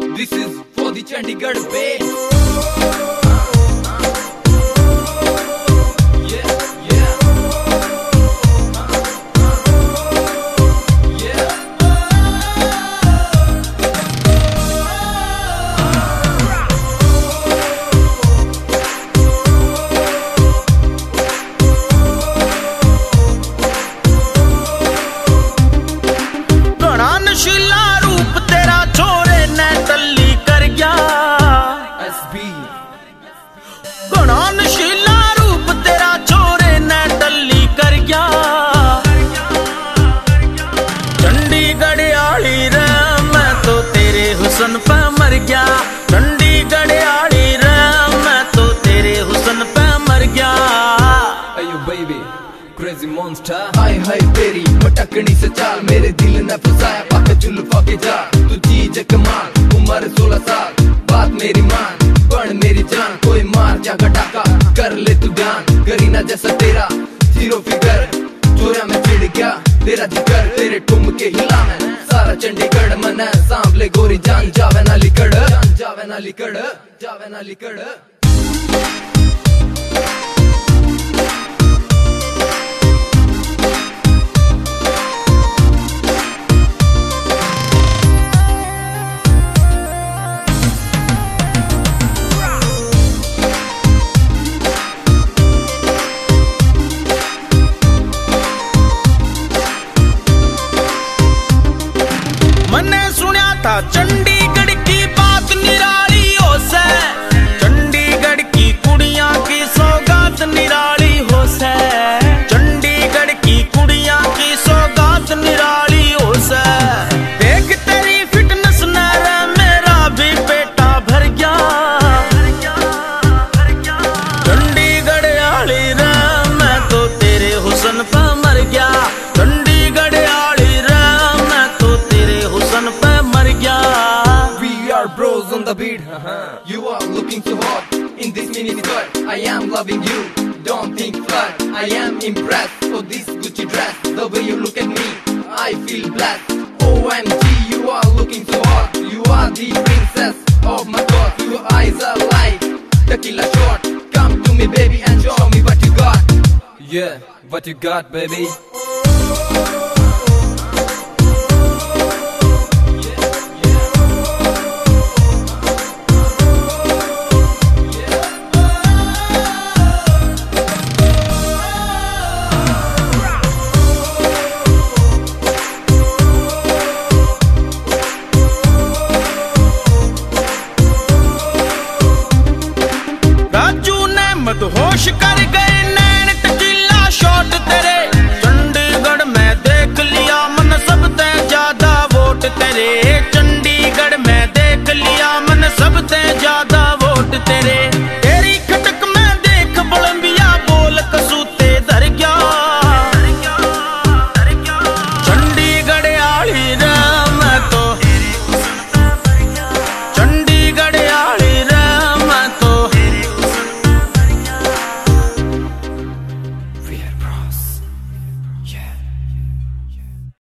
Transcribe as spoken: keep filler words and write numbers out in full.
This is for the Chandigarh Bay. हुसन पे मर गया चंडीगढ़ आली रे, मैं तो तेरे हुसन पे मर गया। Ayo baby, crazy monster। हाय हाय तेरी मटकनी से चाल मेरे दिल ने फसाया पाके जुल्फों के जाल। तू चीज कमाल उम्र सोलह साल, बात मेरी मान बन मेरी जान। कोई मार जागा डाका कर ले तू ध्यान, करीना जैसा तेरा जीरो फिगर चोरा में चिढ़ गया तेरा जिगर। तेरे ठुमके हिला मैं सारा चंडीगढ़ मना सांभले गोरी जान जावे ना लिकड़, जान जावे ना लिकड़, जावे ना लिकड़। चंडीगढ़ की बात निराली हो से, चंडीगढ़ की कुड़ियां की सौगात निराली हो से, चंडीगढ़ की कुड़ियां की सौगात निराली हो से। देख तेरी फिटनेस ने रे मेरा भी पेटा भर गया, चंडीगढ़ आली रे मैं तो तेरे हुसन पे मर गया, चंडीगढ़ आली रे मैं तो तेरे हुसन पे मर गया। Bros on the beat, you are looking so hot in this mini skirt. I am loving you, don't think flirt. I am impressed for this Gucci dress. The way you look at me, I feel blessed. O M G, you are looking so hot. You are the princess of my thoughts. Your eyes are like tequila shot. Come to me, baby, and show me what you got. Yeah, what you got, baby.